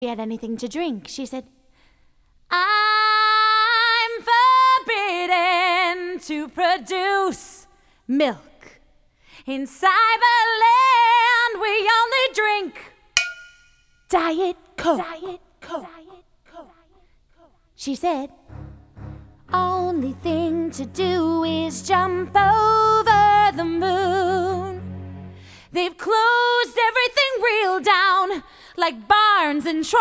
she had anything to drink, she said, I'm forbidden to produce milk. In Cyberland, we only drink Diet Coke. Diet Coke. She said, only thing to do is jump over the moon. They've closed everything real down, like barns and